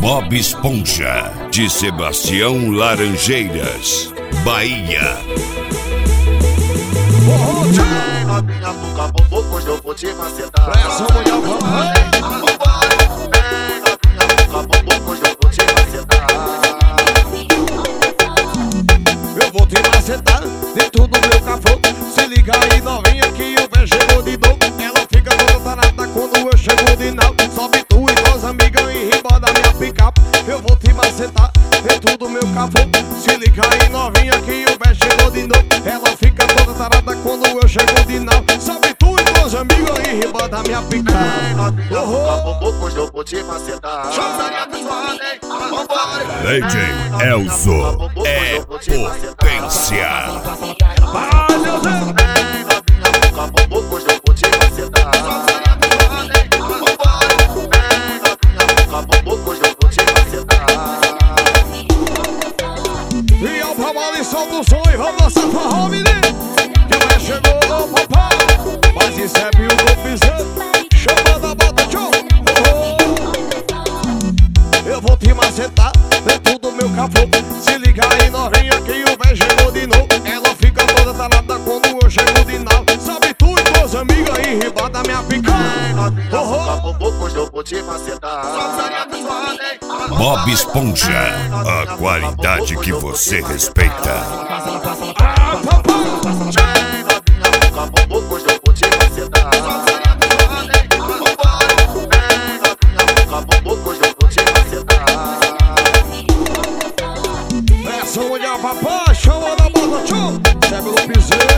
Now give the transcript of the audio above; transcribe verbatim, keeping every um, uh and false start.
Bob Esponja, de Sebastião Laranjeiras, Bahia. Vem novinha pro caboclo, pois eu vou te macetar. Pressa, mulher, vai. Vem novinha pro caboclo, pois eu vou te macetar. Eu vou te macetar dentro do meu café. Se liga aí, novinha, que o pé chegou de novo. Ela fica toda tarada quando eu chego de novo. Sobe tu e tuas amigas em riba da minha picape. Eu vou te macetar dentro do meu café. Se liga aí, novinha, que o pé chegou de novo. Ela fica toda tarada quando eu chego de novo. Sobe tu e tuas amigas em riba da minha picape. Vem novinha pro caboclo, pois eu vou te macetar. D J Elzo é potência. Vai, meu Deus. Vem novinha pro caboclo, pois eu vou te macetar. Vem novinha pro caboclo, pois eu vou te macetar. E ao trabalho e solta o som e vamos dançar forró, menino. Que o pé chegou, papai. Mas recebe o golpezinho, chamando a bota, tchau. Eu vou te macetar dentro do meu capô. Se liga aí, novinha, que o pé chegou de novo. Ela fica toda talada quando eu chego de novo. Sabe tu e tuas amigas em riba da minha pica. Vem novinha pro caboclo, pois eu vou te macetar. Bob Esponja, a qualidade que você respeita. Ah, papai. Vem novinha pro caboclo, pois eu vou te macetar. Vem novinha pro caboclo, pois eu vou te macetar. Essa mulher, papai, chama da bota, tchau. Segue o piseiro.